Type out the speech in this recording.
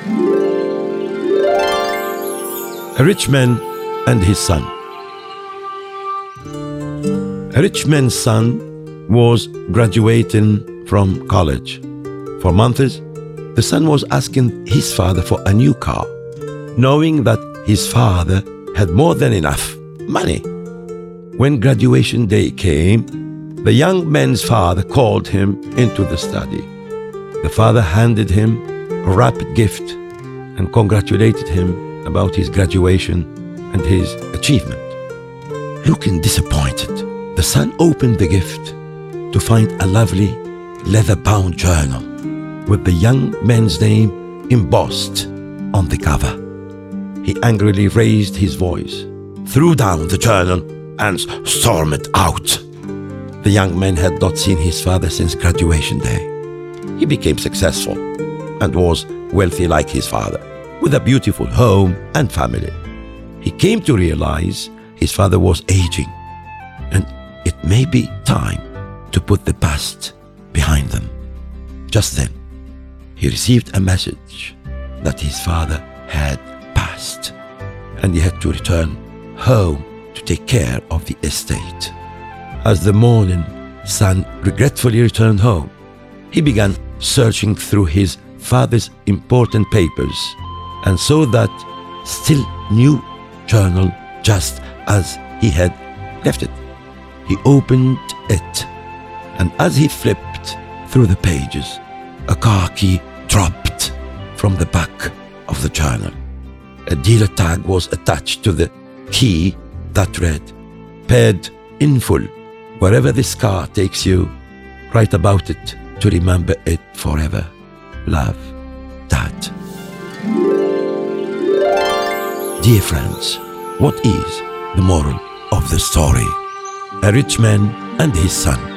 A rich man and his son. A rich man's son was graduating from college. For months, the son was asking his father for a new car, knowing that his father had more than enough money. When graduation day came, the young man's father called him into the study. The father handed him a wrapped gift and congratulated him about his graduation and his achievement. Looking disappointed, the son opened the gift to find a lovely leather-bound journal with the young man's name embossed on the cover. He angrily raised his voice, threw down the journal, and stormed out. The young man had not seen his father since graduation day. He became successful and was wealthy like his father, with a beautiful home and family. He came to realize his father was aging, and it may be time to put the past behind them. Just then, he received a message that his father had passed, and he had to return home to take care of the estate. As the morning sun regretfully returned home, he began searching through his father's important papers and saw that still new journal just as he had left it. He opened it, and as he flipped through the pages, a car key dropped from the back of the journal. A dealer tag was attached to the key that read, "Paid in full. Wherever this car takes you, write about it to remember it forever. Love, Dad." Dear friends, what is the moral of the story? A rich man and his son.